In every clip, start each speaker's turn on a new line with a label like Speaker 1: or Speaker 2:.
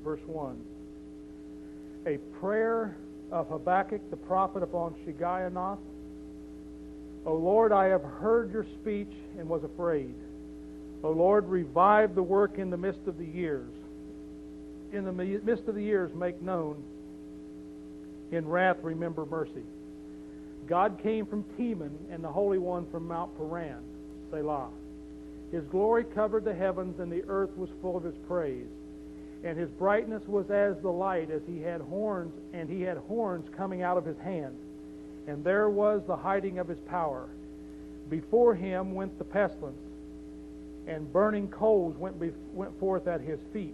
Speaker 1: verse 1. A prayer of Habakkuk the prophet upon Shigionoth. O Lord, I have heard your speech and was afraid. O Lord, revive the work in the midst of the years. In the midst of the years make known. In wrath remember mercy. God came from Teman, and the Holy One from Mount Paran. Selah. His glory covered the heavens, and the earth was full of his praise. And his brightness was as the light, as he had horns, and he had horns coming out of his hand. And there was the hiding of his power. Before him went the pestilence, and burning coals went forth at his feet.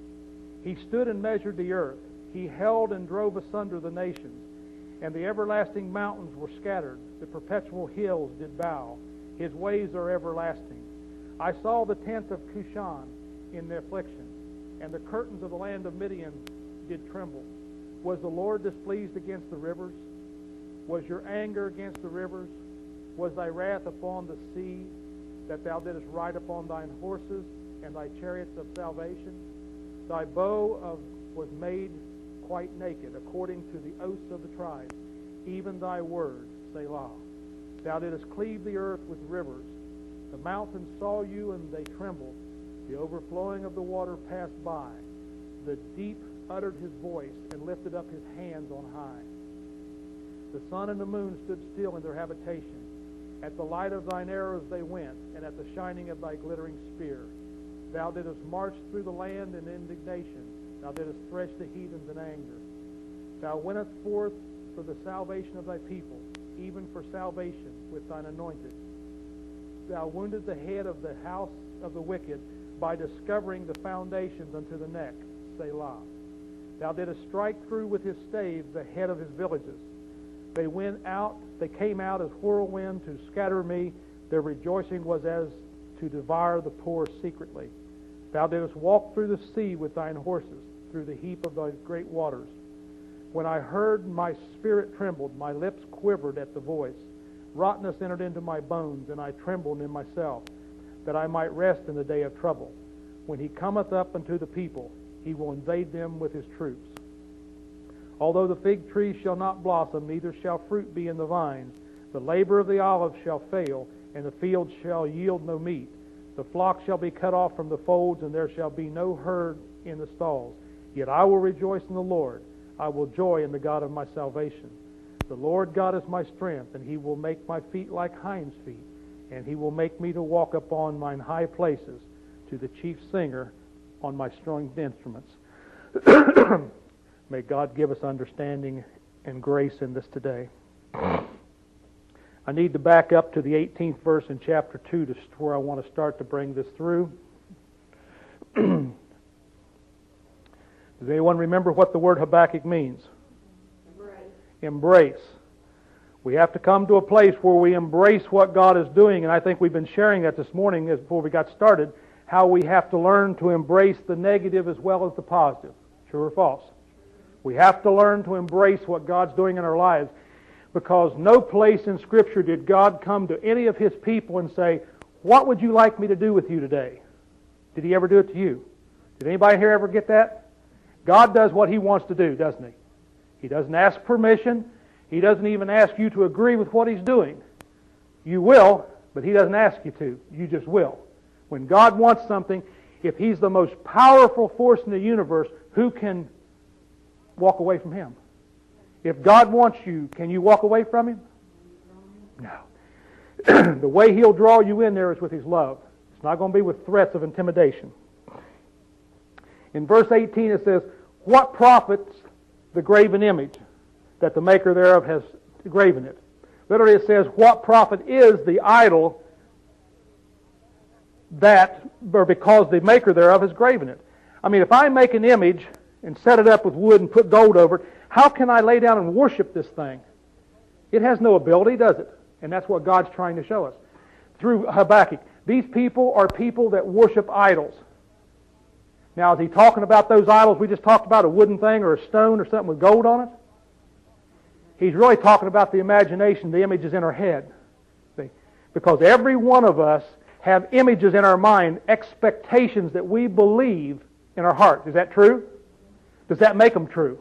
Speaker 1: He stood and measured the earth. He held and drove asunder the nations. And the everlasting mountains were scattered. The perpetual hills did bow. His ways are everlasting. I saw the tent of Cushan in the affliction, and the curtains of the land of Midian did tremble. Was the Lord displeased against the rivers? Was your anger against the rivers? Was thy wrath upon the sea, that thou didst ride upon thine horses and thy chariots of salvation? Thy bow was made quite naked, according to the oaths of the tribes, even thy word, Selah. Thou didst cleave the earth with rivers. The mountains saw you, and they trembled. The overflowing of the water passed by. The deep uttered his voice and lifted up his hands on high. The sun and the moon stood still in their habitation. At the light of thine arrows they went, and at the shining of thy glittering spear. Thou didst march through the land in indignation. Thou didst thresh the heathens in anger. Thou wentest forth for the salvation of thy people, even for salvation with thine anointed. Thou wounded the head of the house of the wicked by discovering the foundations unto the neck, Selah. Thou didst strike through with his stave the head of his villages. They came out as whirlwind to scatter me. Their rejoicing was as to devour the poor secretly. Thou didst walk through the sea with thine horses, through the heap of thy great waters. When I heard, my spirit trembled, my lips quivered at the voice. Rottenness entered into my bones, and I trembled in myself, that I might rest in the day of trouble. When he cometh up unto the people, he will invade them with his troops. Although the fig tree shall not blossom, neither shall fruit be in the vines, the labor of the olive shall fail, and the field shall yield no meat. The flock shall be cut off from the folds, and there shall be no herd in the stalls. Yet I will rejoice in the Lord. I will joy in the God of my salvation. The Lord God is my strength, and he will make my feet like hinds' feet, and he will make me to walk upon mine high places, to the chief singer on my stringed instruments. May God give us understanding and grace in this today. I need to back up to the 18th verse in chapter 2 to where I want to start to bring this through. Does anyone remember what the word Habakkuk means? Embrace. We have to come to a place where we embrace what God is doing, and I think we've been sharing that this morning before we got started, how we have to learn to embrace the negative as well as the positive. True or false? We have to learn to embrace what God's doing in our lives, because no place in Scripture did God come to any of His people and say, what would you like me to do with you today? Did He ever do it to you? Did anybody here ever get that? God does what He wants to do, doesn't He? He doesn't ask permission. He doesn't even ask you to agree with what He's doing. You will, but He doesn't ask you to. You just will. When God wants something, if He's the most powerful force in the universe, who can walk away from Him? If God wants you, can you walk away from Him? No. The way He'll draw you in there is with His love. It's not going to be with threats of intimidation. In verse 18 it says, what profits the graven image that the maker thereof has graven it? Literally it says, what profit is the idol that, or because the maker thereof has graven it? I mean, if I make an image and set it up with wood and put gold over it, how can I lay down and worship this thing? It has no ability, does it? And that's what God's trying to show us through Habakkuk. These people are people that worship idols. Now, is he talking about those idols we just talked about, a wooden thing or a stone or something with gold on it? He's really talking about the imagination, the images in our head. See? Because every one of us have images in our mind, expectations that we believe in our heart. Is that true? Does that make them true?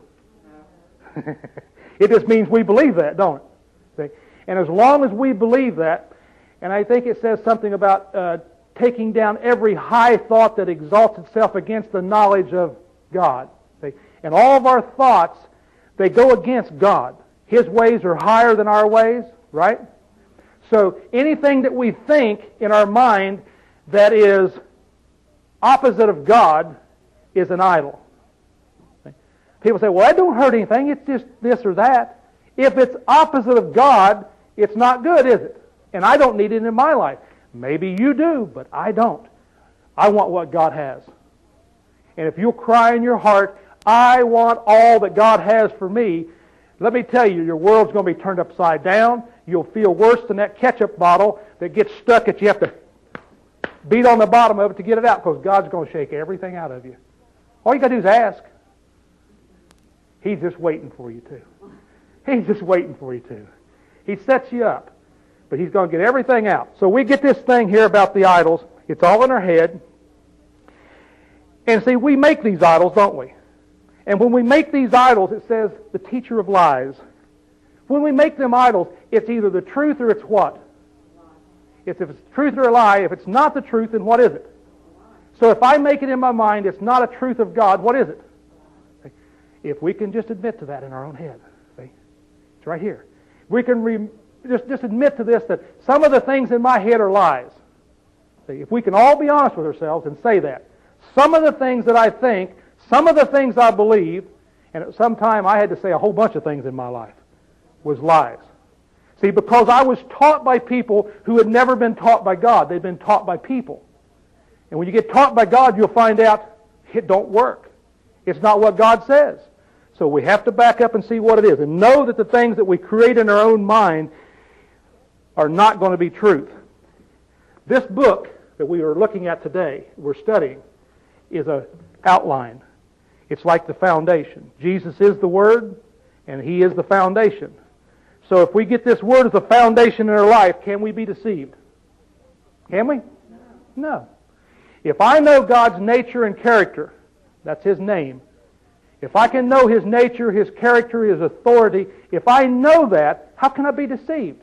Speaker 1: It just means we believe that, don't it? See? And as long as we believe that, and I think it says something about taking down every high thought that exalts itself against the knowledge of God. See? And all of our thoughts, they go against God. His ways are higher than our ways, right? So anything that we think in our mind that is opposite of God is an idol. People say, well, that don't hurt anything. It's just this or that. If it's opposite of God, it's not good, is it? And I don't need it in my life. Maybe you do, but I don't. I want what God has. And if you'll cry in your heart, I want all that God has for me, let me tell you, your world's going to be turned upside down. You'll feel worse than that ketchup bottle that gets stuck that you have to beat on the bottom of it to get it out, because God's going to shake everything out of you. All you got to do is ask. He's just waiting for you to. He's just waiting for you to. He sets you up, but He's going to get everything out. So we get this thing here about the idols. It's all in our head. And see, we make these idols, don't we? And when we make these idols, it says the teacher of lies. When we make them idols, it's either the truth or it's what? If it's truth or a lie. If it's not the truth, then what is it? So if I make it in my mind, it's not a truth of God, what is it? If we can just admit to that in our own head. See? It's right here. We can just admit to this, that some of the things in my head are lies. See? If we can all be honest with ourselves and say that. Some of the things that I think, some of the things I believe, and at some time I had to say a whole bunch of things in my life, was lies. See, because I was taught by people who had never been taught by God. They'd been taught by people. And when you get taught by God, you'll find out it don't work. It's not what God says. So we have to back up and see what it is, and know that the things that we create in our own mind are not going to be truth. This book that we are looking at today, we're studying, is an outline. It's like the foundation. Jesus is the Word, and He is the foundation. So if we get this Word as the foundation in our life, can we be deceived? Can we? No. If I know God's nature and character, that's His name. If I can know His nature, His character, His authority, if I know that, how can I be deceived?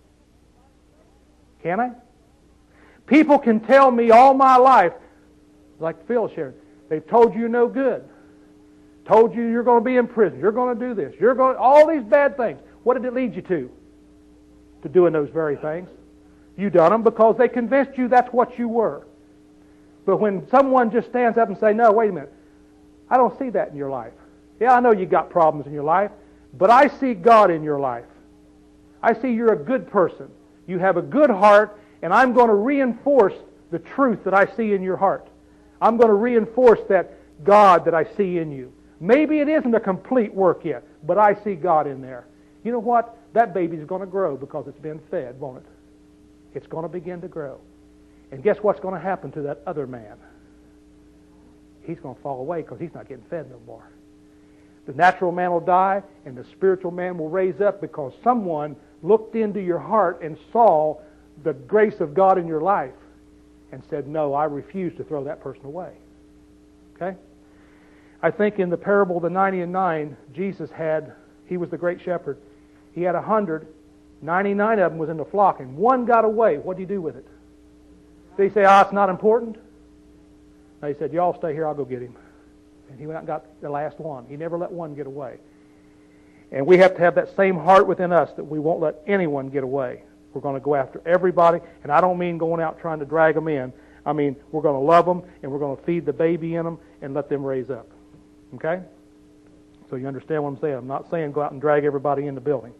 Speaker 1: Can I? People can tell me all my life, like Phil shared, they've told you you're no good. Told you you're going to be in prison. You're going to do this. You're going all these bad things. What did it lead you to? To doing those very things. You done them because they convinced you that's what you were. But when someone just stands up and say, no, wait a minute, I don't see that in your life. Yeah, I know you got problems in your life, but I see God in your life. I see you're a good person. You have a good heart, and I'm going to reinforce the truth that I see in your heart. I'm going to reinforce that God that I see in you. Maybe it isn't a complete work yet, but I see God in there. You know what? That baby's going to grow because it's been fed, won't it? It's going to begin to grow. And guess what's going to happen to that other man? He's going to fall away because he's not getting fed no more. The natural man will die, and the spiritual man will raise up because someone looked into your heart and saw the grace of God in your life and said, no, I refuse to throw that person away. Okay? I think in the parable of the 90 and 9, Jesus he was the great shepherd. He had 100, 99 of them was in the flock, and one got away. What do you do with it? Did he say, it's not important? No, he said, y'all stay here, I'll go get him. And he went out and got the last one. He never let one get away. And we have to have that same heart within us that we won't let anyone get away. We're going to go after everybody, and I don't mean going out trying to drag them in. I mean, we're going to love them, and we're going to feed the baby in them and let them raise up. Okay? So you understand what I'm saying? I'm not saying go out and drag everybody in the building.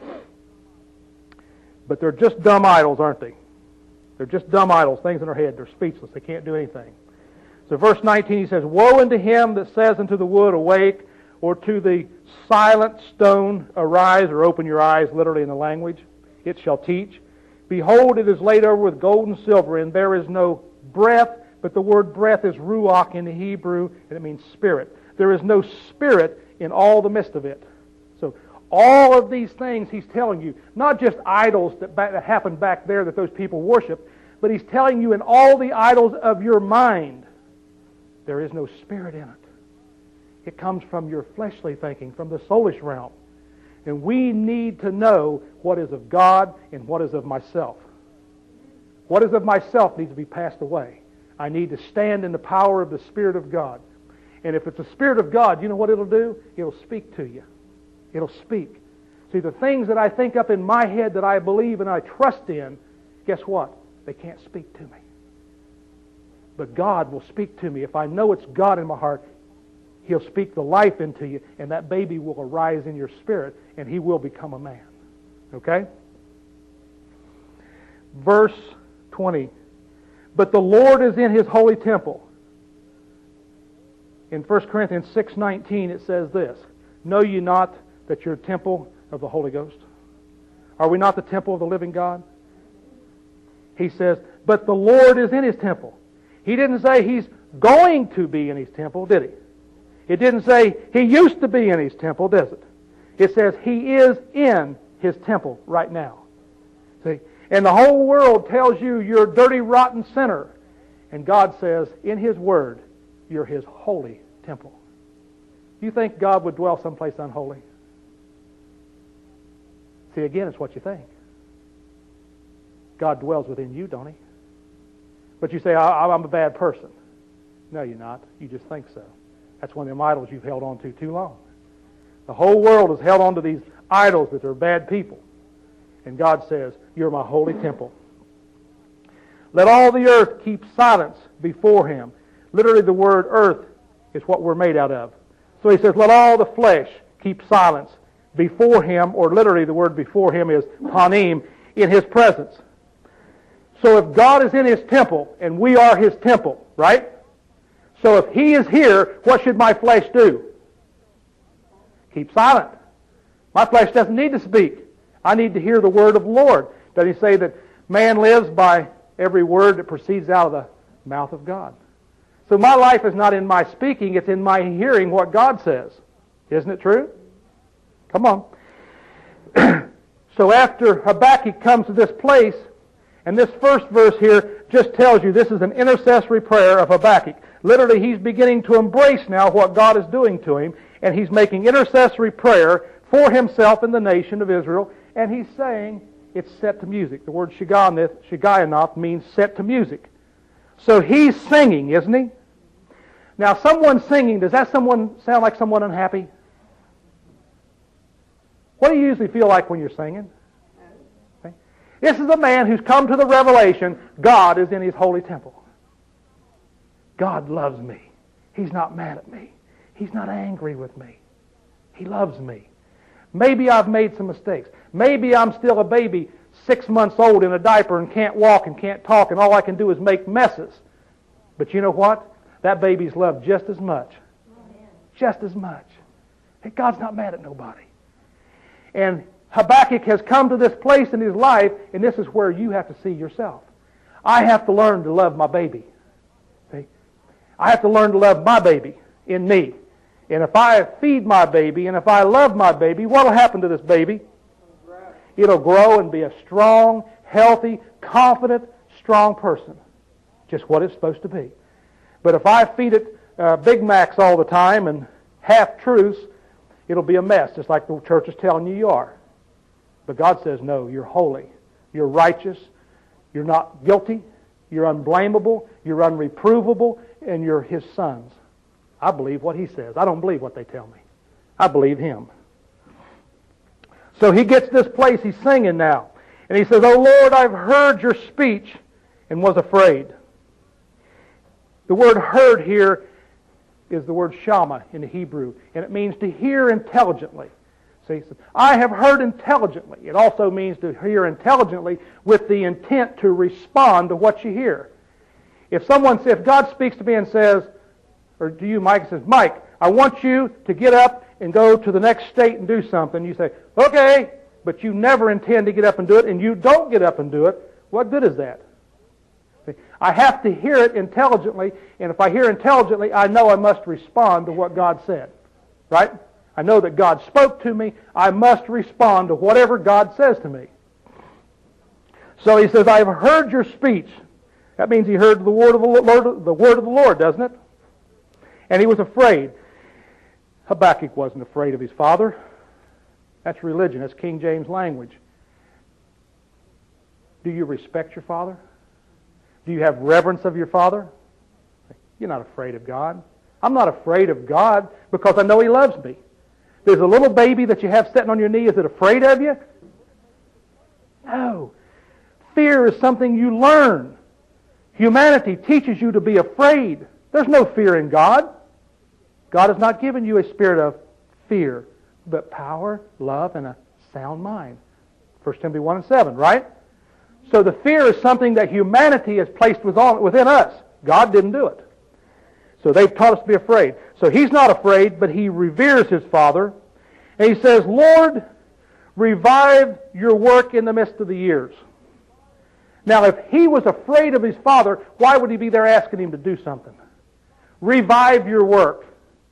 Speaker 1: But they're just dumb idols, aren't they? They're just dumb idols, things in their head. They're speechless. They can't do anything. So verse 19, he says, woe unto him that says unto the wood, awake, or to the silent stone, arise, or open your eyes, literally in the language. It shall teach. Behold, it is laid over with gold and silver, and there is no breath, but the word breath is ruach in the Hebrew, and it means spirit. There is no spirit in all the midst of it. So all of these things he's telling you, not just idols that happened back there that those people worship, but he's telling you in all the idols of your mind, there is no spirit in it. It comes from your fleshly thinking, from the soulish realm. And we need to know what is of God and what is of myself. What is of myself needs to be passed away. I need to stand in the power of the Spirit of God. And if it's the Spirit of God, you know what it'll do? It'll speak to you. It'll speak. See, the things that I think up in my head that I believe and I trust in, guess what? They can't speak to me. But God will speak to me. If I know it's God in my heart, He'll speak the life into you, and that baby will arise in your spirit, and he will become a man. Okay? Verse 20. But the Lord is in His holy temple. In 1 Corinthians 6:19 it says this, Know ye not that you're a temple of the Holy Ghost? Are we not the temple of the living God? He says, but the Lord is in His temple. He didn't say He's going to be in His temple, did He? It didn't say He used to be in His temple, does it? It says He is in His temple right now. See? And the whole world tells you you're a dirty, rotten sinner. And God says, in His Word, you're His holy temple. Do you think God would dwell someplace unholy? See, again, it's what you think. God dwells within you, don't He? But you say, I'm a bad person. No, you're not. You just think so. That's one of them idols you've held on to too long. The whole world has held on to these idols that are bad people. And God says, you're my holy temple. Let all the earth keep silence before Him. Literally the word earth is what we're made out of. So He says, let all the flesh keep silence before Him, or literally the word before Him is panim, in His presence. So if God is in His temple, and we are His temple, right? So if He is here, what should my flesh do? Keep silent. My flesh doesn't need to speak. I need to hear the word of the Lord. Does He say that man lives by every word that proceeds out of the mouth of God? So my life is not in my speaking, it's in my hearing what God says. Isn't it true? Come on. So after Habakkuk comes to this place, and this first verse here just tells you this is an intercessory prayer of Habakkuk. Literally, he's beginning to embrace now what God is doing to him, and he's making intercessory prayer for himself and the nation of Israel, and he's saying it's set to music. The word Shigionoth means set to music. So he's singing, isn't he? Now, someone singing, does that sound like someone unhappy? What do you usually feel like when you're singing? Okay. This is a man who's come to the revelation God is in His holy temple. God loves me. He's not mad at me. He's not angry with me. He loves me. Maybe I've made some mistakes. Maybe I'm still a baby 6 months old in a diaper and can't walk and can't talk, and all I can do is make messes. But you know what? That baby's loved just as much. Amen. Just as much. Hey, God's not mad at nobody. And Habakkuk has come to this place in his life, and this is where you have to see yourself. I have to learn to love my baby. See? I have to learn to love my baby in me. And if I feed my baby, and if I love my baby, what will happen to this baby? It'll grow and be a strong, healthy, confident, strong person. Just what it's supposed to be. But if I feed it Big Macs all the time and half-truths, it'll be a mess, just like the church is telling you are. But God says, no, you're holy. You're righteous. You're not guilty. You're unblameable. You're unreprovable. And you're His sons. I believe what He says. I don't believe what they tell me. I believe Him. So he gets this place, he's singing now. And he says, O Lord, I've heard your speech and was afraid. The word heard here is the word shama in the Hebrew, and it means to hear intelligently. See, he says, I have heard intelligently. It also means to hear intelligently with the intent to respond to what you hear. If God speaks to me and says, or to you, Mike, says, Mike, I want you to get up and go to the next state and do something, you say, okay, but you never intend to get up and do it, and you don't get up and do it, what good is that? See, I have to hear it intelligently, and if I hear intelligently, I know I must respond to what God said. Right? I know that God spoke to me, I must respond to whatever God says to me. So he says, I have heard your speech. That means he heard the word of the Lord, doesn't it? And he was afraid. Habakkuk wasn't afraid of his father. That's religion. That's King James language. Do you respect your father? Do you have reverence of your father? You're not afraid of God. I'm not afraid of God because I know He loves me. There's a little baby that you have sitting on your knee. Is it afraid of you? No. Fear is something you learn. Humanity teaches you to be afraid. There's no fear in God. God has not given you a spirit of fear, but power, love, and a sound mind. 1 Timothy 1:7, right? So the fear is something that humanity has placed within us. God didn't do it. So they've taught us to be afraid. So he's not afraid, but he reveres his father. And he says, Lord, revive your work in the midst of the years. Now, if he was afraid of his father, why would he be there asking him to do something? Revive your work.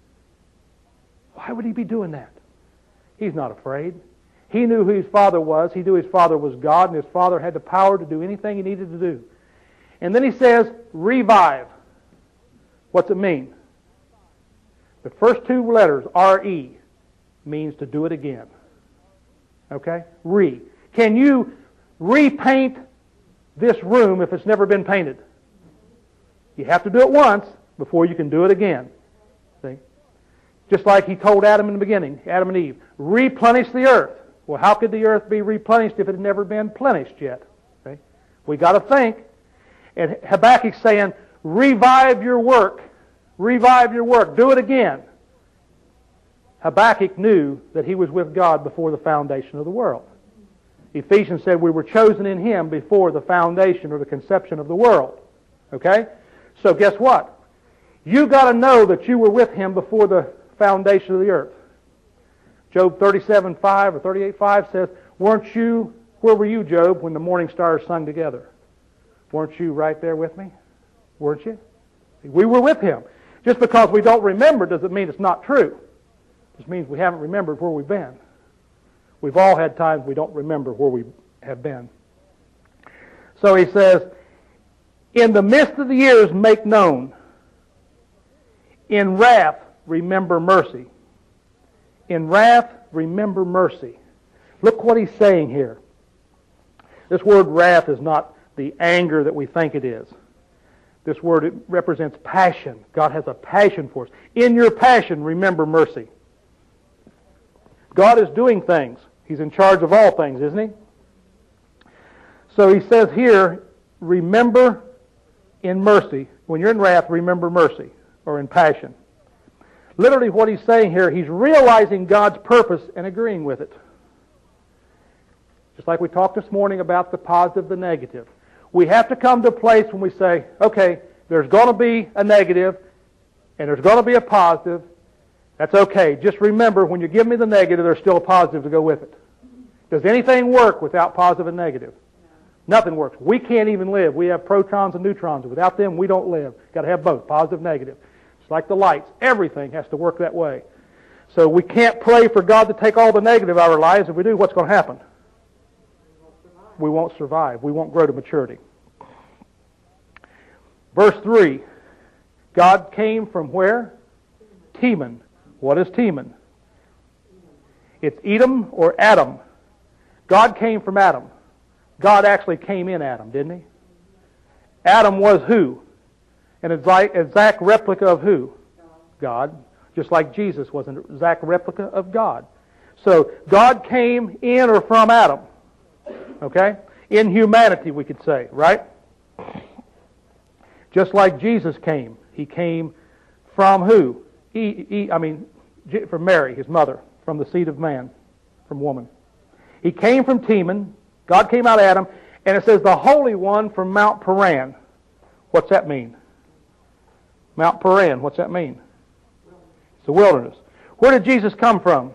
Speaker 1: Why would he be doing that? He's not afraid. He knew who his father was. He knew his father was God, and his father had the power to do anything he needed to do. And then he says, revive. What's it mean? The first two letters, R-E, means to do it again. Okay? Re. Can you repaint this room if it's never been painted? You have to do it once before you can do it again. See? Just like he told Adam in the beginning, Adam and Eve, replenish the earth. Well, how could the earth be replenished if it had never been plenished yet? See? We got to think. And Habakkuk's saying, revive your work. Revive your work. Do it again. Habakkuk knew that he was with God before the foundation of the world. Ephesians said we were chosen in Him before the foundation or the conception of the world. Okay? So guess what? You got to know that you were with Him before the foundation of the earth. Job 37:5 or 38:5 says, where were you, Job, when the morning stars sung together? Weren't you right there with me? Weren't you? We were with Him. Just because we don't remember doesn't mean it's not true. It just means we haven't remembered where we've been. We've all had times we don't remember where we have been. So he says, in the midst of the years make known. In wrath remember mercy. In wrath remember mercy. Look what he's saying here. This word wrath is not the anger that we think it is. This word, it represents passion. God has a passion for us. In your passion, remember mercy. God is doing things. He's in charge of all things, isn't He? So he says here, remember in mercy. When you're in wrath, remember mercy, or in passion. Literally what he's saying here, he's realizing God's purpose and agreeing with it. Just like we talked this morning about the positive, the negative. We have to come to a place when we say, okay, there's going to be a negative and there's going to be a positive. That's okay. Just remember, when you give me the negative, there's still a positive to go with it. Does anything work without positive and negative? Nothing works. We can't even live. We have protons and neutrons. Without them, we don't live. Got to have both, positive, negative. It's like the lights. Everything has to work that way. So we can't pray for God to take all the negative out of our lives. If we do, what's going to happen? We won't survive. We won't grow to maturity. Verse 3. God came from where? Teman. What is Teman? It's Edom or Adam. God came from Adam. God actually came in Adam, didn't He? Adam was who? An exact replica of who? God. Just like Jesus was an exact replica of God. So God came in or from Adam. Okay? In humanity, we could say, right? Just like Jesus came. He came from who? From Mary, his mother, from the seed of man, from woman. He came from Teman. God came out of Adam. And it says the Holy One from Mount Paran. What's that mean? Mount Paran, what's that mean? It's the wilderness. Where did Jesus come from?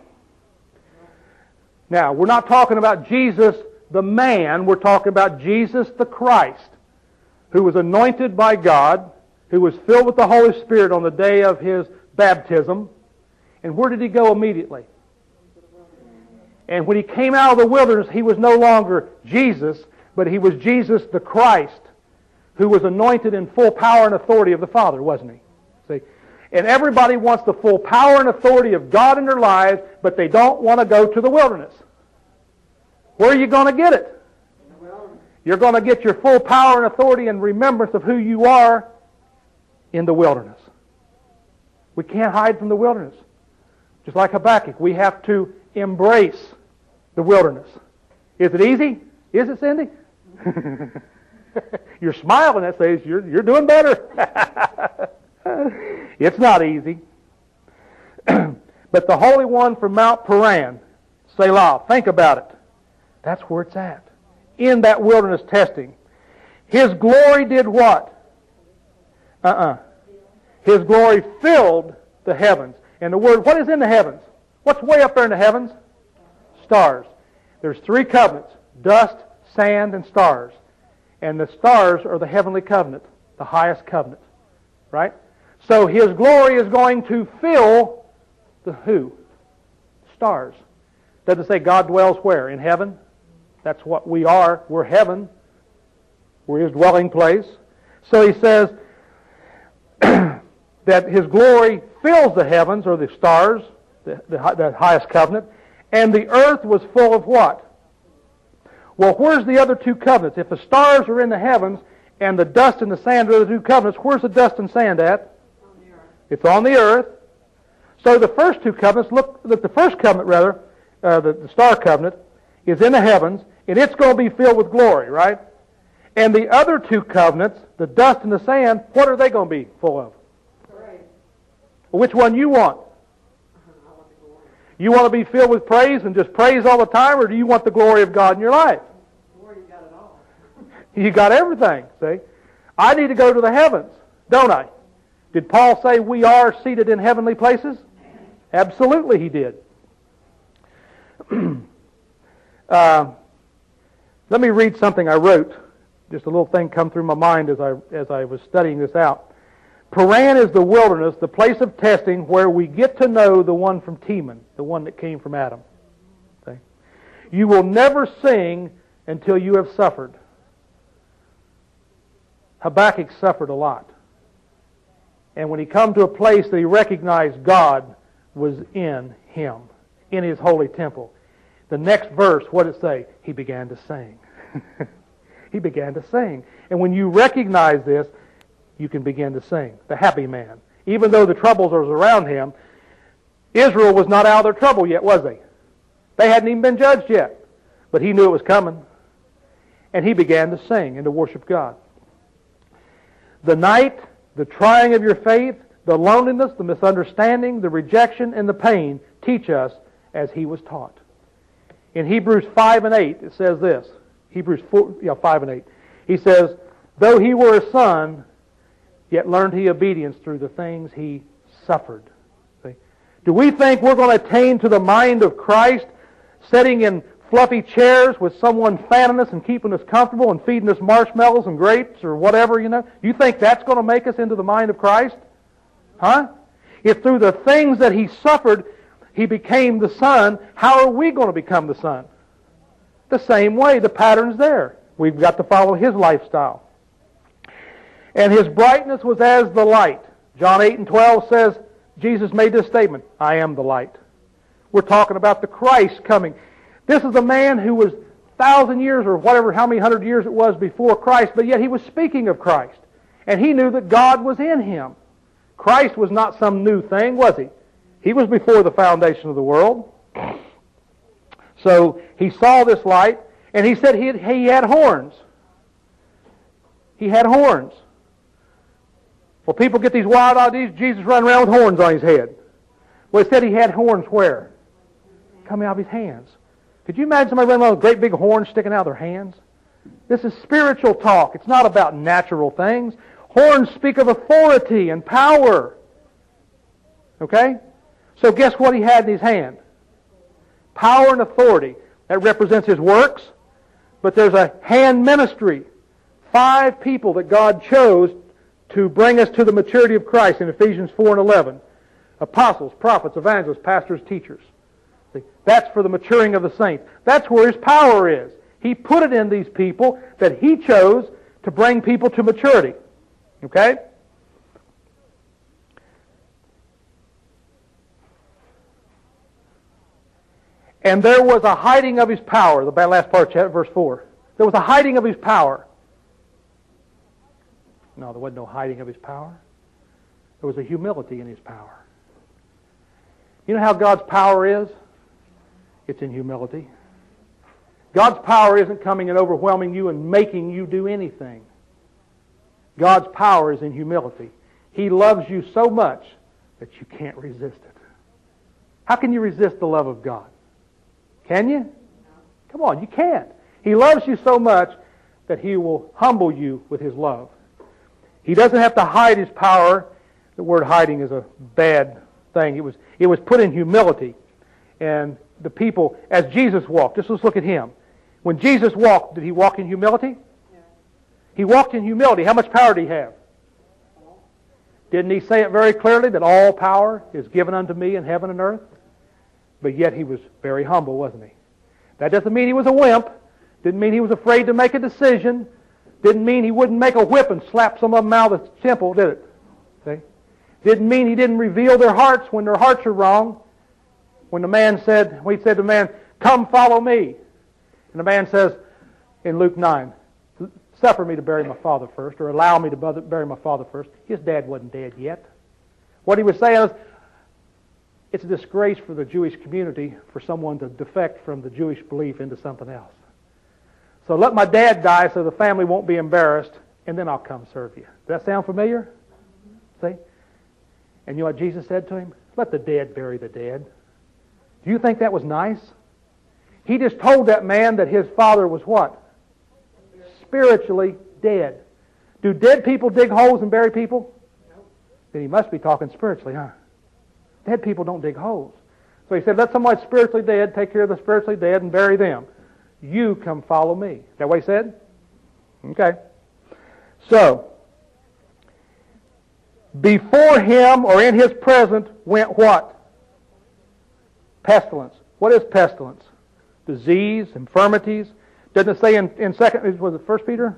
Speaker 1: Now, we're not talking about Jesus the man. We're talking about Jesus the Christ, who was anointed by God, who was filled with the Holy Spirit on the day of His baptism. And where did He go immediately? And when He came out of the wilderness, He was no longer Jesus, but He was Jesus the Christ, who was anointed in full power and authority of the Father, wasn't He? See?
Speaker 2: And everybody wants the full power and authority of God in their lives, but they don't want to go to the wilderness. Where are you going to get it? You're going to get your full power and authority and remembrance of who you are in the wilderness. We can't hide from the wilderness. Just like Habakkuk, we have to embrace the wilderness. Is it easy? Is it, Cindy? You're smiling. That says you're doing better. It's not easy. But the Holy One from Mount Paran, Selah, think about it. That's where it's at. In that wilderness testing. His glory did what? His glory filled the heavens. And the word, what is in the heavens? What's way up there in the heavens? Stars. There's 3 covenants. Dust, sand, and stars. And the stars are the heavenly covenant. The highest covenant. Right? So His glory is going to fill the who? Stars. Does it say God dwells where? In heaven? That's what we are. We're heaven. We're His dwelling place. So He says that His glory fills the heavens, or the stars, the highest covenant, and the earth was full of what? Well, where's the other 2 covenants? If the stars are in the heavens and the dust and the sand are the 2 covenants, where's the dust and sand at?
Speaker 3: On the earth.
Speaker 2: It's on the earth. So the first 2 covenants, look, the first covenant rather, the star covenant, is in the heavens, and it's going to be filled with glory, right? And the other 2 covenants, the dust and the sand, what are they going to be full of?
Speaker 3: Praise.
Speaker 2: Which one you want?
Speaker 3: I want the glory.
Speaker 2: You want to be filled with praise and just praise all the time, or do you want the glory of God in your life?
Speaker 3: Glory, you got it all.
Speaker 2: You got everything, see? I need to go to the heavens, don't I? Did Paul say we are seated in heavenly places? Absolutely he did. Let me read something I wrote. Just a little thing come through my mind as I was studying this out. Paran is the wilderness, the place of testing where we get to know the one from Teman, the one that came from Adam. Okay? You will never sing until you have suffered. Habakkuk suffered a lot. And when he come to a place that he recognized God was in him, in His holy temple, the next verse, what did it say? He began to sing. He began to sing. And when you recognize this, you can begin to sing. The happy man. Even though the troubles are around him, Israel was not out of their trouble yet, was they? They hadn't even been judged yet. But he knew it was coming. And he began to sing and to worship God. The night, the trying of your faith, the loneliness, the misunderstanding, the rejection, and the pain teach us as he was taught. In Hebrews 5 and 8, it says this. Hebrews 5 and 8. He says, though he were a son, yet learned he obedience through the things he suffered. See? Do we think we're going to attain to the mind of Christ sitting in fluffy chairs with someone fanning us and keeping us comfortable and feeding us marshmallows and grapes or whatever, you know? You think that's going to make us into the mind of Christ? Huh? If through the things that he suffered, he became the Son, how are we going to become the Son? The same way. The pattern's there. We've got to follow his lifestyle. And his brightness was as the light. John 8 and 12 says, Jesus made this statement, I am the light. We're talking about the Christ coming. This is a man who was 1,000 years or whatever, how many hundred years it was before Christ, but yet he was speaking of Christ. And he knew that God was in him. Christ was not some new thing, was he? He was before the foundation of the world. So he saw this light, and he said he had horns. He had horns. Well, people get these wild ideas. Jesus running around with horns on his head. Well, he said he had horns where? Coming out of his hands. Could you imagine somebody running around with great big horns sticking out of their hands? This is spiritual talk. It's not about natural things. Horns speak of authority and power. Okay? So guess what he had in his hand? Power and authority. That represents his works. But there's a hand ministry. 5 people that God chose to bring us to the maturity of Christ in Ephesians 4 and 11. Apostles, prophets, evangelists, pastors, teachers. See, that's for the maturing of the saints. That's where his power is. He put it in these people that he chose to bring people to maturity. Okay? And there was a hiding of His power. The last part, verse 4. There was a hiding of His power. No, there wasn't no hiding of His power. There was a humility in His power. You know how God's power is? It's in humility. God's power isn't coming and overwhelming you and making you do anything. God's power is in humility. He loves you so much that you can't resist it. How can you resist the love of God? Can you? Come on, you can't. He loves you so much that He will humble you with His love. He doesn't have to hide His power. The word hiding is a bad thing. It was put in humility. And the people, as Jesus walked, just let's look at Him. When Jesus walked, did He walk in humility?
Speaker 3: Yeah.
Speaker 2: He walked in humility. How much power did He have? Didn't He say it very clearly that all power is given unto me in heaven and earth? But yet He was very humble, wasn't He? That doesn't mean He was a wimp. Didn't mean He was afraid to make a decision. Didn't mean He wouldn't make a whip and slap some of them out of the temple, did it? See? Didn't mean He didn't reveal their hearts when their hearts are wrong. When He said to the man, "Come follow me." And the man says in Luke 9, "Suffer me to bury my father first," or "allow me to bury my father first." His dad wasn't dead yet. What he was saying is, it's a disgrace for the Jewish community for someone to defect from the Jewish belief into something else. So let my dad die so the family won't be embarrassed, and then I'll come serve you. Does that sound familiar? See? And you know what Jesus said to him? Let the dead bury the dead. Do you think that was nice? He just told that man that his father was what? Spiritually dead. Do dead people dig holes and bury people? Then he must be talking spiritually, huh? Dead people don't dig holes. So he said, let somebody spiritually dead take care of the spiritually dead and bury them. You come follow me. Is that what he said? Okay. So, before him or in his presence went what? Pestilence. What is pestilence? Disease, infirmities. Doesn't it say in second, was it 1 Peter?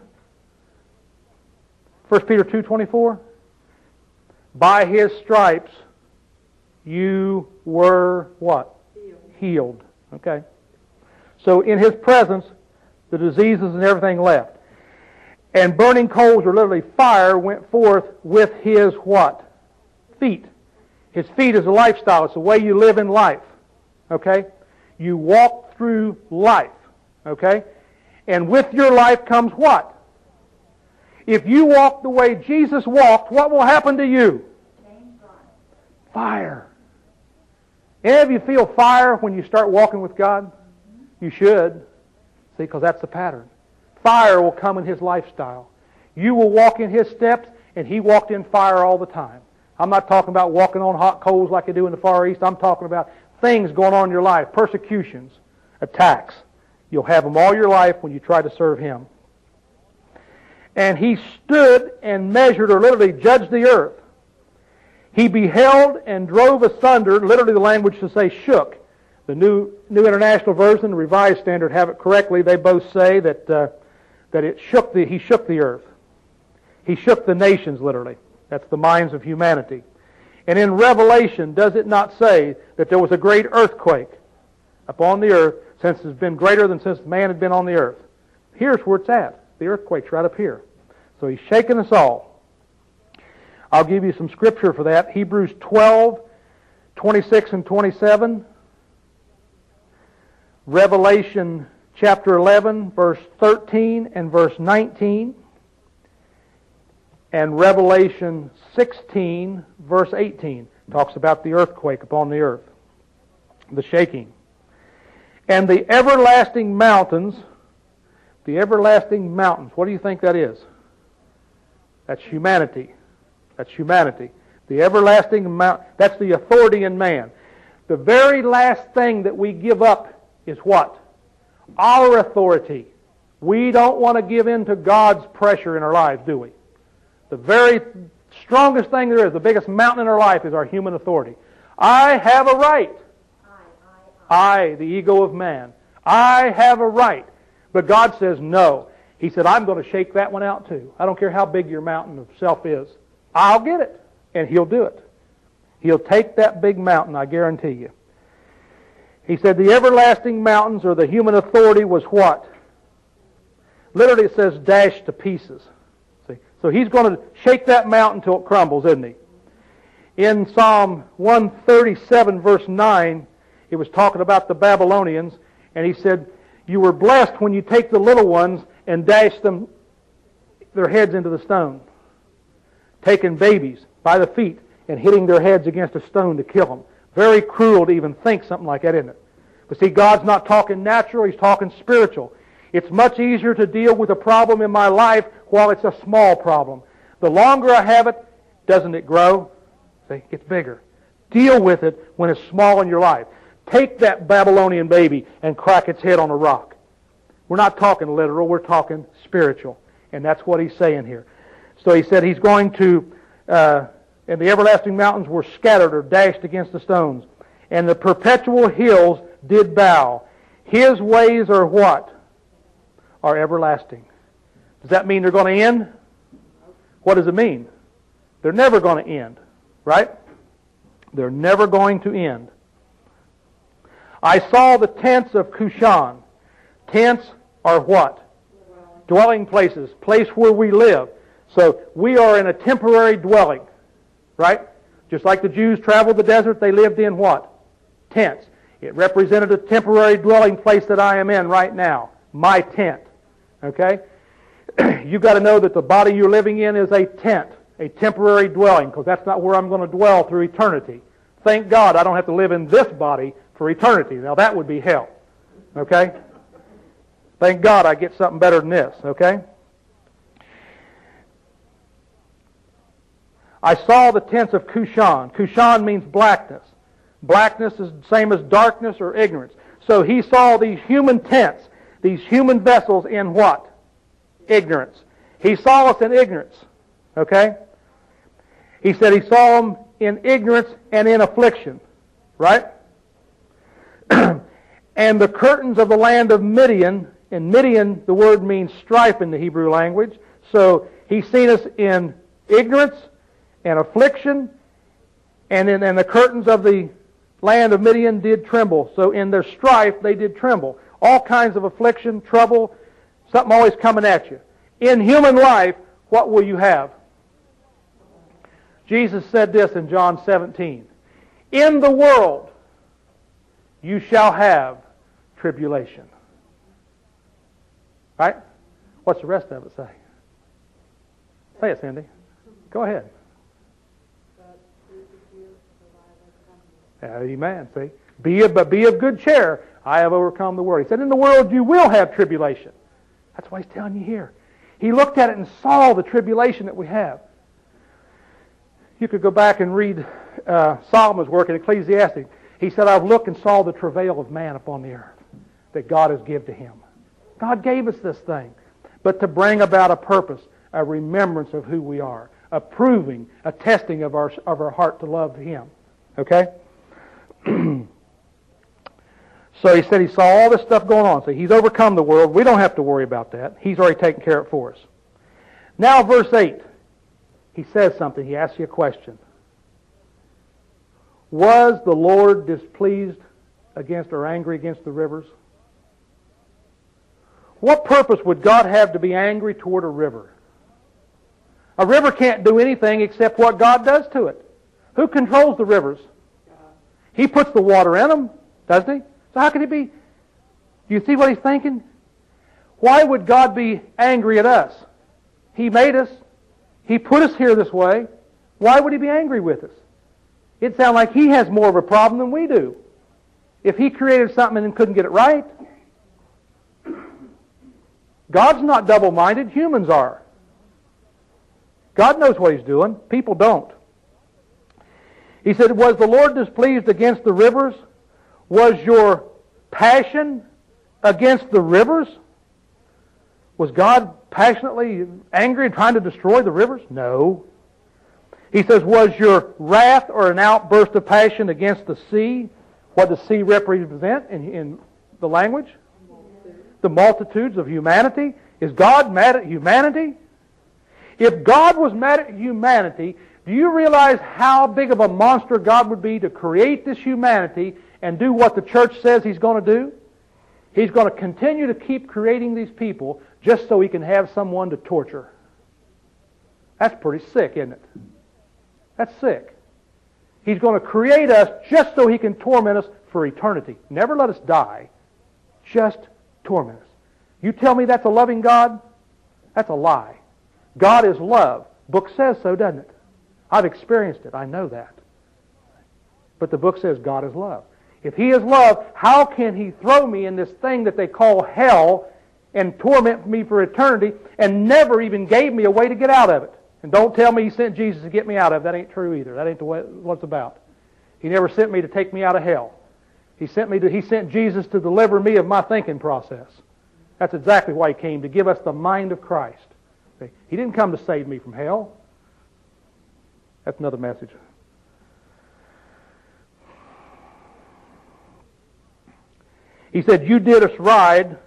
Speaker 2: 1 Peter 2:24? By His stripes you were what? Healed. Okay. So in His presence, the diseases and everything left. And burning coals, or literally fire, went forth with His what? Feet. His feet is a lifestyle. It's the way you live in life. Okay? You walk through life. Okay? And with your life comes what? If you walk the way Jesus walked, what will happen to you? Fire. Any of you feel fire when you start walking with God? You should. See, because that's the pattern. Fire will come in His lifestyle. You will walk in His steps, and He walked in fire all the time. I'm not talking about walking on hot coals like you do in the Far East. I'm talking about things going on in your life, persecutions, attacks. You'll have them all your life when you try to serve Him. And He stood and measured, or literally judged the earth. He beheld and drove asunder, literally the language to say shook. The New International Version, the Revised Standard have it correctly. They both say that He shook the earth. He shook the nations, literally. That's the minds of humanity. And in Revelation, does it not say that there was a great earthquake upon the earth, since it's been greater than since man had been on the earth? Here's where it's at. The earthquake's right up here. So He's shaken us all. I'll give you some scripture for that. Hebrews 12, 26 and 27. Revelation chapter 11, verse 13 and verse 19. And Revelation 16, verse 18. Talks about the earthquake upon the earth. The shaking. And the everlasting mountains. The everlasting mountains. What do you think that is? That's humanity. That's humanity. The everlasting mountain. That's the authority in man. The very last thing that we give up is what? Our authority. We don't want to give in to God's pressure in our lives, do we? The very strongest thing there is, the biggest mountain in our life, is our human authority. I have a right. I, the ego of man. I have a right. But God says no. He said, I'm going to shake that one out too. I don't care how big your mountain of self is. I'll get it. And He'll do it. He'll take that big mountain, I guarantee you. He said the everlasting mountains, or the human authority, was what? Literally it says dashed to pieces. See? So he's going to shake that mountain till it crumbles, isn't he? In Psalm 137 verse 9, it was talking about the Babylonians, and he said, you were blessed when you take the little ones and dash them, their heads into the stone. Taking babies by the feet and hitting their heads against a stone to kill them. Very cruel to even think something like that, isn't it? But see, God's not talking natural, He's talking spiritual. It's much easier to deal with a problem in my life while it's a small problem. The longer I have it, doesn't it grow? See, it gets bigger. Deal with it when it's small in your life. Take that Babylonian baby and crack its head on a rock. We're not talking literal, we're talking spiritual. And that's what he's saying here. So he said he's going to, and the everlasting mountains were scattered or dashed against the stones. And the perpetual hills did bow. His ways are what? Are everlasting. Does that mean they're going to end? What does it mean? They're never going to end. Right? They're never going to end. I saw the tents of Cushan. Tents are what? Dwelling places. Place where we live. So we are in a temporary dwelling. Right? Just like the Jews traveled the desert, they lived in what? Tents. It represented a temporary dwelling place that I am in right now. My tent. Okay? You've got to know that the body you're living in is a tent. A temporary dwelling, because that's not where I'm going to dwell through eternity. Thank God I don't have to live in this body for eternity. Now that would be hell. Okay? Thank God I get something better than this. Okay? I saw the tents of Cushan. Cushan means blackness. Blackness is the same as darkness or ignorance. So he saw these human tents, these human vessels in what? Ignorance. He saw us in ignorance. Okay? He said he saw them in ignorance and in affliction. Right? And the curtains of the land of Midian, and Midian, the word means strife in the Hebrew language. So he's seen us in ignorance and affliction, and the curtains of the land of Midian did tremble. So in their strife, they did tremble. All kinds of affliction, trouble, something always coming at you. In human life, what will you have? Jesus said this in John 17. In the world you shall have tribulation. Right? What's the rest of it say? Say it, Cindy. Go ahead. Amen. See? But be of good cheer. I have overcome the world. He said, in the world you will have tribulation. That's why he's telling you here. He looked at it and saw the tribulation that we have. You could go back and read Solomon's work in Ecclesiastes. He said, I've looked and saw the travail of man upon the earth that God has given to him. God gave us this thing, but to bring about a purpose, a remembrance of who we are, a proving, a testing of our heart to love Him. Okay? So he said he saw all this stuff going on. So he's overcome the world. We don't have to worry about that. He's already taken care of it for us. Now verse 8. He says something. He asks you a question. Was the Lord displeased against or angry against the rivers? What purpose would God have to be angry toward a river? A river can't do anything except what God does to it. Who controls the rivers? He puts the water in them, doesn't He? So how can He be? Do you see what He's thinking? Why would God be angry at us? He made us. He put us here this way. Why would He be angry with us? It sounds like He has more of a problem than we do. If He created something and couldn't get it right, God's not double-minded. Humans are. God knows what He's doing. People don't. He said, was the Lord displeased against the rivers? Was your passion against the rivers? Was God passionately angry and trying to destroy the rivers? No. He says, was your wrath or an outburst of passion against the sea? What does sea represent in the language? The multitudes of humanity. Is God mad at humanity? If God was mad at humanity, do you realize how big of a monster God would be to create this humanity and do what the church says He's going to do, He's going to continue to keep creating these people just so He can have someone to torture. That's pretty sick, isn't it? That's sick. He's going to create us just so He can torment us for eternity. Never let us die. Just torment us. You tell me that's a loving God? That's a lie. God is love. Book says so, doesn't it? I've experienced it. I know that. But the book says God is love. If He is love, how can He throw me in this thing that they call hell and torment me for eternity and never even gave me a way to get out of it? And don't tell me He sent Jesus to get me out of it. That ain't true either. That ain't what it's about. He never sent me to take me out of hell. He sent Jesus to deliver me of my thinking process. That's exactly why He came, to give us the mind of Christ. See? He didn't come to save me from hell. That's another message. He said, you did us ride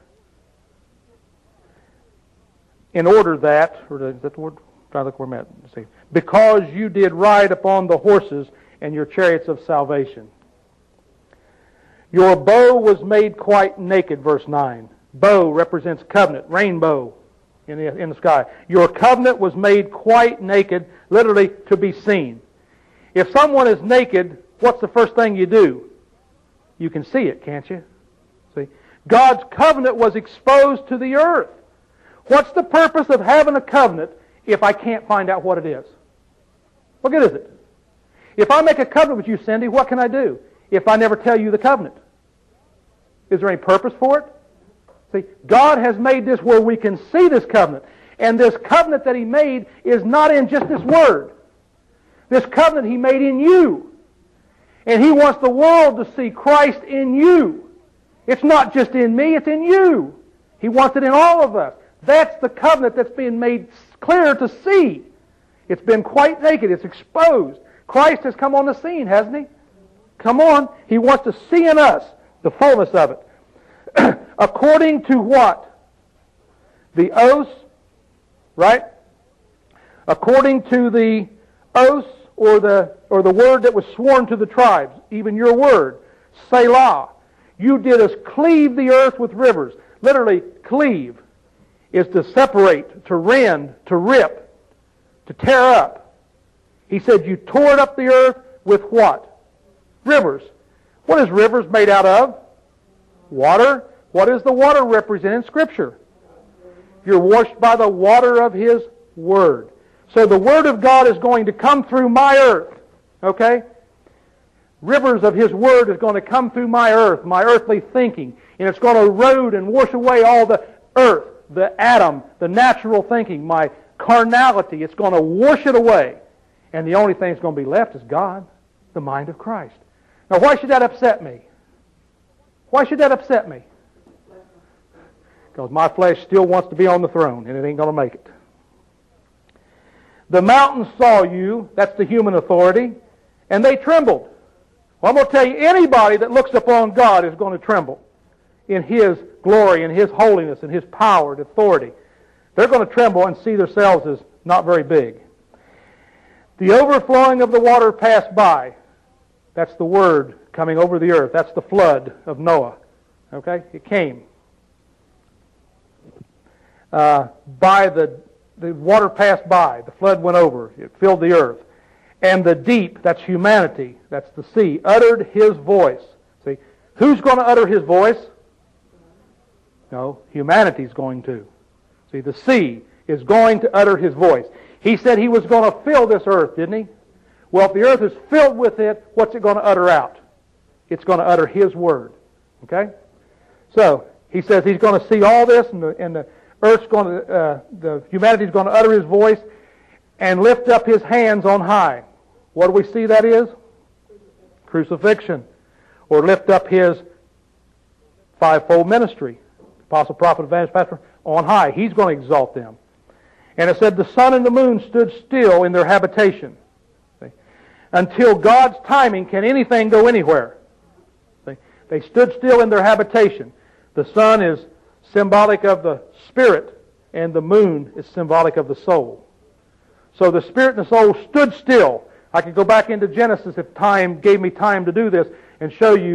Speaker 2: in order that, or is that the word? Try to look where I'm at. Let's see. Because you did ride upon the horses and your chariots of salvation. Your bow was made quite naked, verse 9. Bow represents covenant, rainbow in the sky. Your covenant was made quite naked, literally to be seen. If someone is naked, what's the first thing you do? You can see it, can't you? See? God's covenant was exposed to the earth. What's the purpose of having a covenant if I can't find out what it is? What good is it? If I make a covenant with you, Cindy, what can I do if I never tell you the covenant? Is there any purpose for it? See, God has made this where we can see this covenant. And this covenant that He made is not in just this word. This covenant He made in you. And He wants the world to see Christ in you. It's not just in me, it's in you. He wants it in all of us. That's the covenant that's being made clear to see. It's been quite naked. It's exposed. Christ has come on the scene, hasn't He? Come on. He wants to see in us the fullness of it. According to what? The oaths, right? According to the oaths or the word that was sworn to the tribes, even your word, Selah. You did us cleave the earth with rivers. Literally, cleave is to separate, to rend, to rip, to tear up. He said you tore up the earth with what? Rivers. What is rivers made out of? Water. What does the water represent in Scripture? You're washed by the water of His Word. So the Word of God is going to come through my earth. Okay? Rivers of His Word is going to come through my earth, my earthly thinking. And it's going to erode and wash away all the earth, the atom, the natural thinking, my carnality. It's going to wash it away. And the only thing that's going to be left is God, the mind of Christ. Now, why should that upset me? Why should that upset me? Because my flesh still wants to be on the throne, and it ain't going to make it. The mountains saw you, that's the human authority, and they trembled. Well, I'm going to tell you, anybody that looks upon God is going to tremble in His glory, in His holiness, in His power and authority. They're going to tremble and see themselves as not very big. The overflowing of the water passed by. That's the Word coming over the earth. That's the flood of Noah. Okay? It came. By the water passed by. The flood went over. It filled the earth. And the deep, that's humanity, that's the sea, uttered His voice. See, who's going to utter His voice? No, humanity's going to. See, the sea is going to utter His voice. He said He was going to fill this earth, didn't He? Well, if the earth is filled with it, what's it going to utter out? It's going to utter His word. Okay? So, He says He's going to see all this, and the earth's going to, the humanity's going to utter His voice and lift up His hands on high. What do we see that is? Crucifixion. Or lift up His fivefold ministry. Apostle, prophet, evangelist, pastor, on high. He's going to exalt them. And it said the sun and the moon stood still in their habitation. See? Until God's timing, can anything go anywhere? See? They stood still in their habitation. The sun is symbolic of the spirit, and the moon is symbolic of the soul. So the spirit and the soul stood still. I could go back into Genesis if time gave me time to do this and show you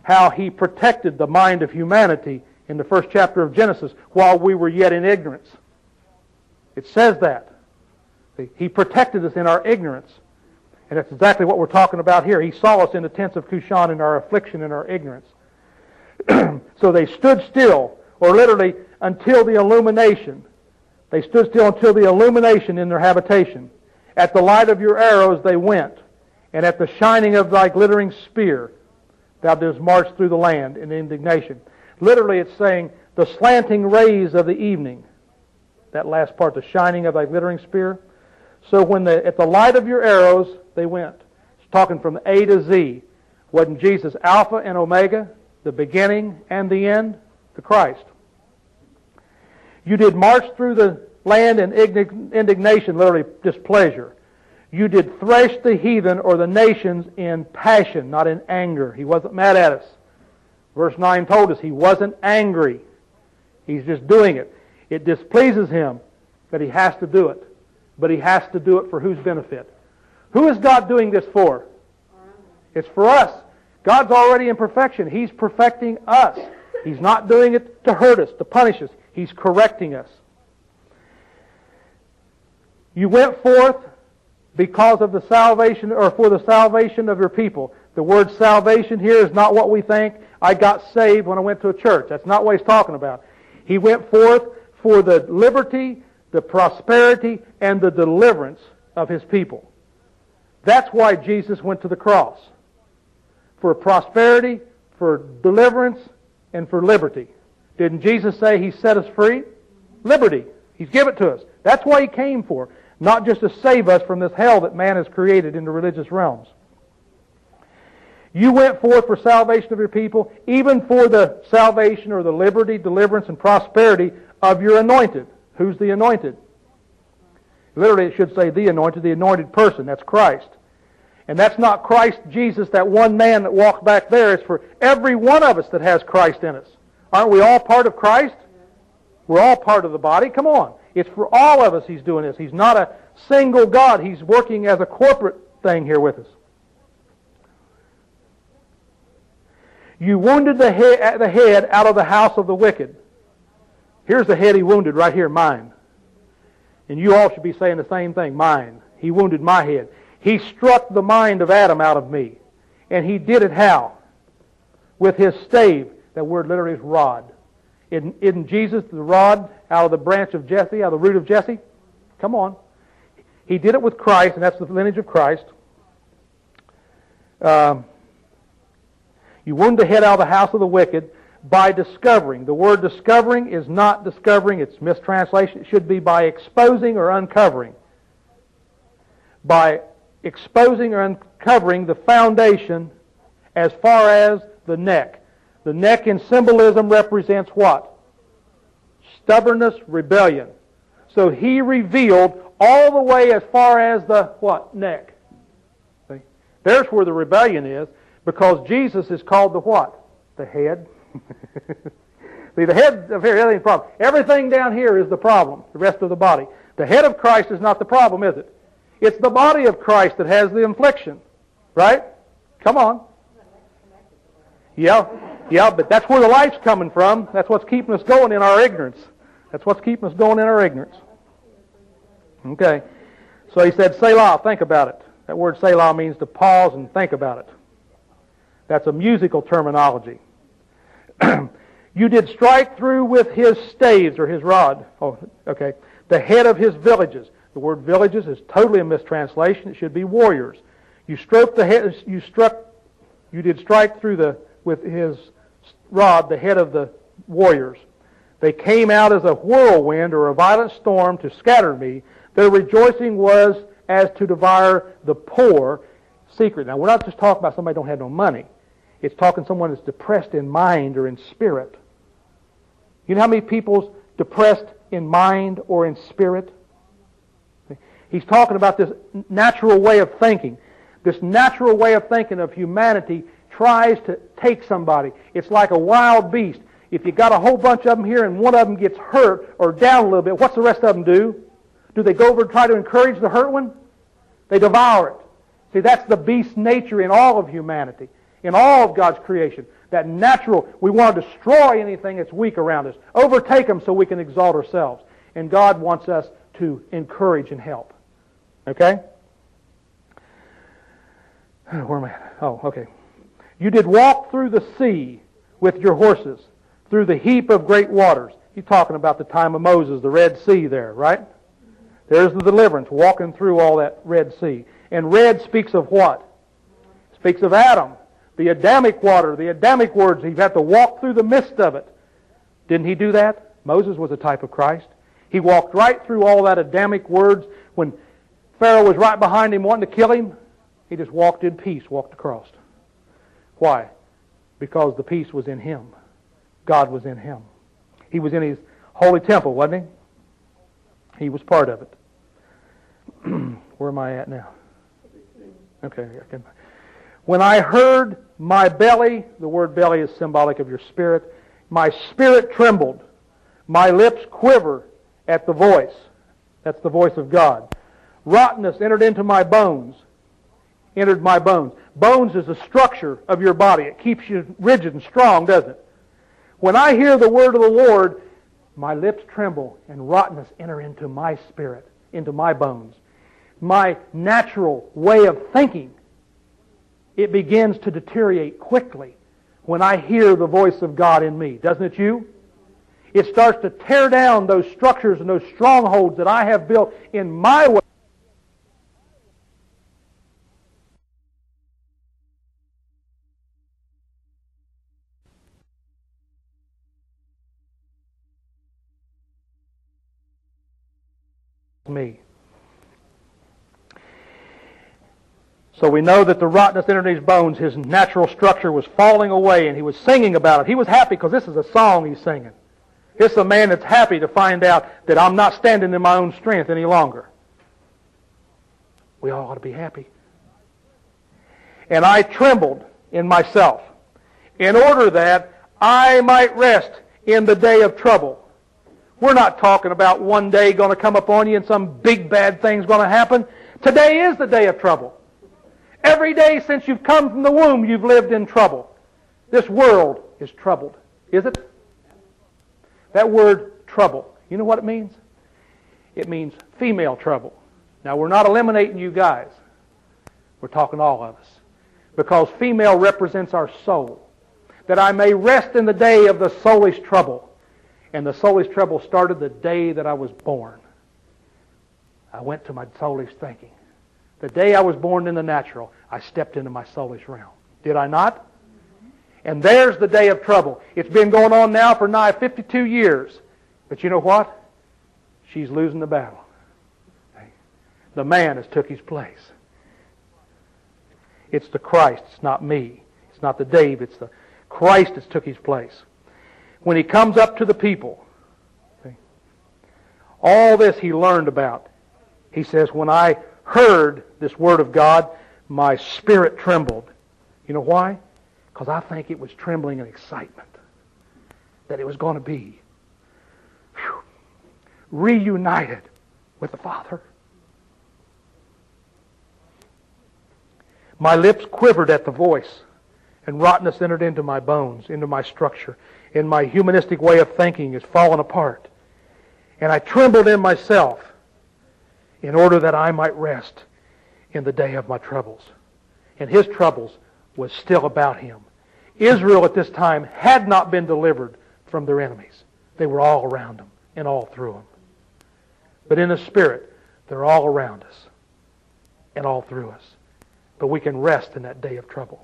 Speaker 2: how He protected the mind of humanity in the first chapter of Genesis while we were yet in ignorance. It says that. He protected us in our ignorance. And that's exactly what we're talking about here. He saw us in the tents of Cushan in our affliction and our ignorance. So they stood still, or literally until the illumination. They stood still until the illumination in their habitation. At the light of your arrows they went, and at the shining of thy glittering spear thou didst march through the land in indignation. Literally it's saying the slanting rays of the evening. That last part, the shining of thy glittering spear. So when at the light of your arrows they went. It's talking from A to Z. Wasn't Jesus Alpha and Omega, the beginning and the end? The Christ. You did march through the land in indignation, literally displeasure. You did thresh the heathen or the nations in passion, not in anger. He wasn't mad at us. Verse 9 told us He wasn't angry. He's just doing it. It displeases Him that He has to do it. But He has to do it for whose benefit? Who is God doing this for? It's for us. God's already in perfection. He's perfecting us. He's not doing it to hurt us, to punish us. He's correcting us. You went forth because of the salvation, or for the salvation of your people. The word salvation here is not what we think. I got saved when I went to a church. That's not what he's talking about. He went forth for the liberty, the prosperity, and the deliverance of His people. That's why Jesus went to the cross. For prosperity, for deliverance, and for liberty. Didn't Jesus say He set us free? Liberty. He's given it to us. That's why He came for. Not just to save us from this hell that man has created in the religious realms. You went forth for salvation of your people, even for the salvation or the liberty, deliverance, and prosperity of your anointed. Who's the anointed? Literally it should say the anointed person. That's Christ. And that's not Christ Jesus, that one man that walked back there. It's for every one of us that has Christ in us. Aren't we all part of Christ? We're all part of the body. Come on. It's for all of us He's doing this. He's not a single God. He's working as a corporate thing here with us. You wounded the head out of the house of the wicked. Here's the head He wounded right here, mine. And you all should be saying the same thing, mine. He wounded my head. He struck the mind of Adam out of me. And He did it how? With His stave. That word literally is rod. Isn't Jesus the rod out of the branch of Jesse, out of the root of Jesse? Come on. He did it with Christ, and that's the lineage of Christ. You wound the head out of the house of the wicked by discovering. The word discovering is not discovering. It's mistranslation. It should be by exposing or uncovering. By exposing or uncovering the foundation as far as the neck. The neck in symbolism represents what? Stubbornness, rebellion. So He revealed all the way as far as the what? Neck. See? There's where the rebellion is, because Jesus is called the what? The head. See, the head of here, that ain't the problem. Everything down here is the problem, the rest of the body. The head of Christ is not the problem, is it? It's the body of Christ that has the affliction. Right? Come on. Yeah, but that's where the life's coming from. That's what's keeping us going in our ignorance. That's what's keeping us going in our ignorance. Okay. So he said, Selah, think about it. That word Selah means to pause and think about it. That's a musical terminology. You did strike through with His staves or His rod. Oh, okay. The head of His villages. The word villages is totally a mistranslation. It should be warriors. You struck the head. You did strike through with His rod the head of the warriors. They came out as a whirlwind or a violent storm to scatter me. Their rejoicing was as to devour the poor secret. Now, we're not just talking about somebody who don't have no money. It's talking someone that's depressed in mind or in spirit. You know how many people's depressed in mind or in spirit? He's talking about this natural way of thinking. This natural way of thinking of humanity tries to take somebody. It's like a wild beast. If you got a whole bunch of them here and one of them gets hurt or down a little bit, what's the rest of them do? Do they go over and try to encourage the hurt one? They devour it. See, that's the beast nature in all of humanity, in all of God's creation. That natural, we want to destroy anything that's weak around us. Overtake them so we can exalt ourselves. And God wants us to encourage and help. Okay? Where am I at? Oh, okay. You did walk through the sea with your horses, through the heap of great waters. He's talking about the time of Moses, the Red Sea there, right? There's the deliverance, walking through all that Red Sea. And red speaks of what? Speaks of Adam. The Adamic water, the Adamic words, he'd have to walk through the midst of it. Didn't he do that? Moses was a type of Christ. He walked right through all that Adamic words. When Pharaoh was right behind him wanting to kill him, he just walked in peace, walked across. Why? Because the peace was in him. God was in him. He was in his holy temple, wasn't he? He was part of it. Where am I at now? Okay. When I heard my belly, the word belly is symbolic of your spirit, my spirit trembled. My lips quiver at the voice. That's the voice of God. Rottenness entered into my bones. Entered my bones. Bones is the structure of your body. It keeps you rigid and strong, doesn't it? When I hear the word of the Lord, my lips tremble and rottenness enter into my spirit, into my bones. My natural way of thinking, it begins to deteriorate quickly when I hear the voice of God in me. Doesn't it you? It starts to tear down those structures and those strongholds that I have built in my way. Me. So we know that the rottenness entered his bones, his natural structure was falling away, and he was singing about it. He was happy because this is a song he's singing. This is a man that's happy to find out that I'm not standing in my own strength any longer. We all ought to be happy. And I trembled in myself in order that I might rest in the day of trouble. We're not talking about one day going to come upon you and some big bad thing's going to happen. Today is the day of trouble. Every day since you've come from the womb, you've lived in trouble. This world is troubled. Is it? That word, trouble, you know what it means? It means female trouble. Now, we're not eliminating you guys. We're talking all of us. Because female represents our soul. That I may rest in the day of the soulish trouble. And the soulish trouble started the day that I was born. I went to my soulish thinking. The day I was born in the natural, I stepped into my soulish realm. Did I not? And there's the day of trouble. It's been going on now for nigh 52 years. But you know what? She's losing the battle. The man has took his place. It's the Christ. It's not me. It's not the Dave. It's the Christ that's took his place. When he comes up to the people, all this he learned about. He says, when I heard this word of God, my spirit trembled. You know why? Because I think it was trembling in excitement. That it was going to be reunited with the Father. My lips quivered at the voice, and rottenness entered into my bones, into my structure, and my humanistic way of thinking is fallen apart. And I trembled in myself in order that I might rest in the day of my troubles. And his troubles was still about him. Israel at this time had not been delivered from their enemies. They were all around them and all through them. But in the Spirit, they're all around us and all through us. But we can rest in that day of trouble.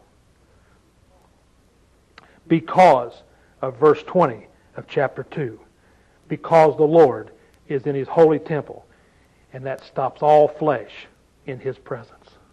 Speaker 2: Because of verse 20 of chapter 2. Because the Lord is in his holy temple, and that stops all flesh in his presence.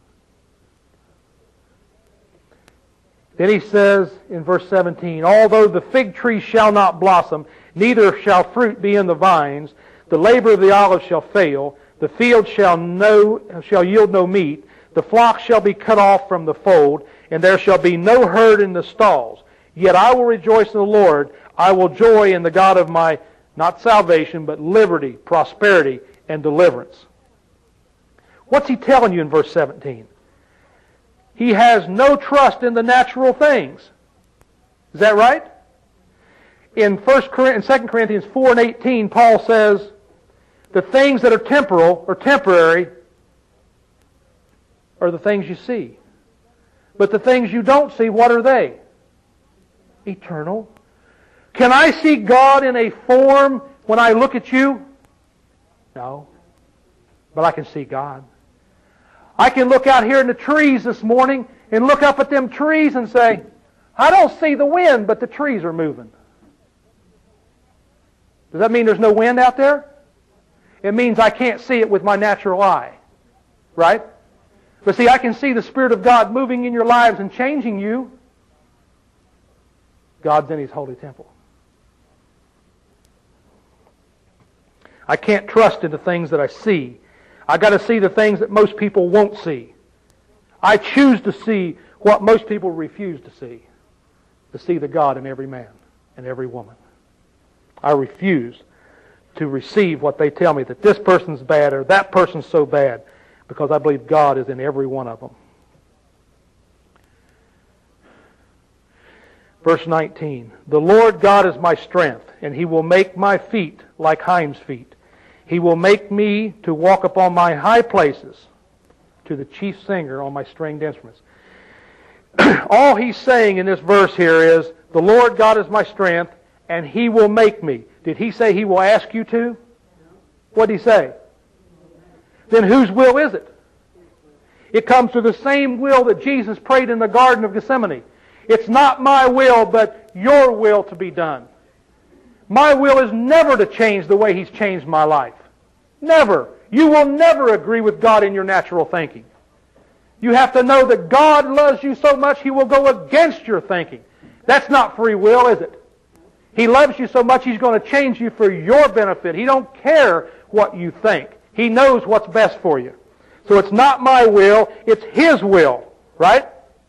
Speaker 2: Then he says in verse 17, although the fig tree shall not blossom, neither shall fruit be in the vines, the labor of the olive shall fail, the field shall yield no meat, the flock shall be cut off from the fold, and there shall be no herd in the stalls. Yet I will rejoice in the Lord. I will joy in the God of my, not salvation, but liberty, prosperity, and deliverance. What's he telling you in verse 17? He has no trust in the natural things. Is that right? In 2 Corinthians 4 and 18, Paul says, the things that are temporal or temporary are the things you see. But the things you don't see, what are they? Eternal. Can I see God in a form when I look at you? No. But I can see God. I can look out here in the trees this morning and look up at them trees and say, I don't see the wind, but the trees are moving. Does that mean there's no wind out there? It means I can't see it with my natural eye. Right? But see, I can see the Spirit of God moving in your lives and changing you. God's in His holy temple. I can't trust in the things that I see. I got to see the things that most people won't see. I choose to see what most people refuse to see the God in every man and every woman. I refuse to receive what they tell me, that this person's bad or that person's so bad, because I believe God is in every one of them. Verse 19, the Lord God is my strength, and He will make my feet like hinds' feet. He will make me to walk upon my high places, to the chief singer on my stringed instruments. All he's saying in this verse here is, the Lord God is my strength, and He will make me. Did He say He will ask you to? What did He say? Then whose will is it? It comes to the same will that Jesus prayed in the Garden of Gethsemane. It's not my will, but your will to be done. My will is never to change the way He's changed my life. Never. You will never agree with God in your natural thinking. You have to know that God loves you so much He will go against your thinking. That's not free will, is it? He loves you so much He's going to change you for your benefit. He don't care what you think. He knows what's best for you. So it's not my will, it's His will. Right?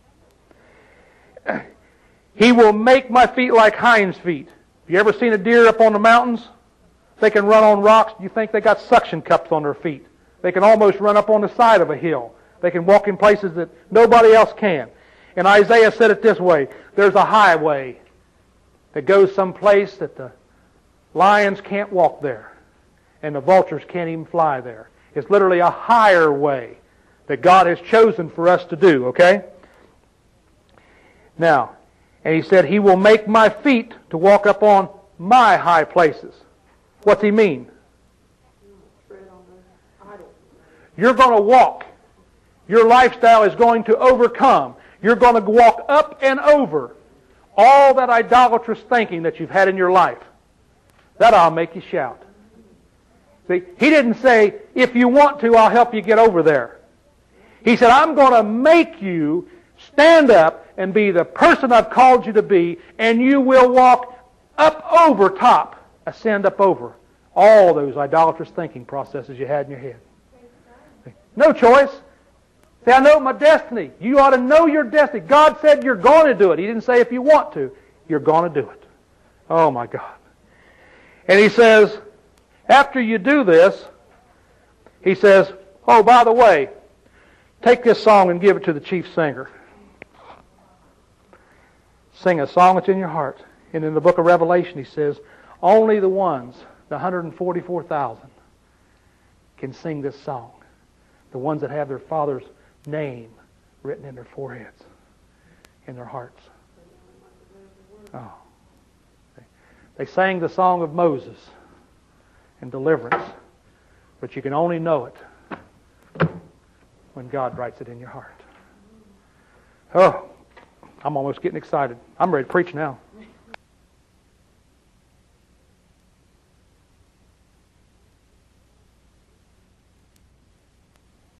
Speaker 2: He will make my feet like hinds' feet. Have you ever seen a deer up on the mountains? They can run on rocks. You think they got suction cups on their feet. They can almost run up on the side of a hill. They can walk in places that nobody else can. And Isaiah said it this way, there's a highway that goes someplace that the lions can't walk there, and the vultures can't even fly there. It's literally a higher way that God has chosen for us to do, okay? Now, and He said, He will make my feet to walk up on my high places. What's He mean? You're going to walk. Your lifestyle is going to overcome. You're going to walk up and over all that idolatrous thinking that you've had in your life. That I'll make you shout. See, He didn't say, if you want to, I'll help you get over there. He said, I'm going to make you stand up and be the person I've called you to be, and you will walk up over top, ascend up over all those idolatrous thinking processes you had in your head. No choice. See, I know my destiny. You ought to know your destiny. God said you're going to do it. He didn't say if you want to. You're going to do it. Oh, my God. And He says, after you do this, He says, oh, by the way, take this song and give it to the chief singer. Sing a song that's in your heart. And in the book of Revelation, He says, only the ones, the 144,000, can sing this song. The ones that have their Father's name written in their foreheads, in their hearts. Oh. They sang the song of Moses and deliverance, but you can only know it when God writes it in your heart. Oh, I'm almost getting excited. I'm ready to preach now.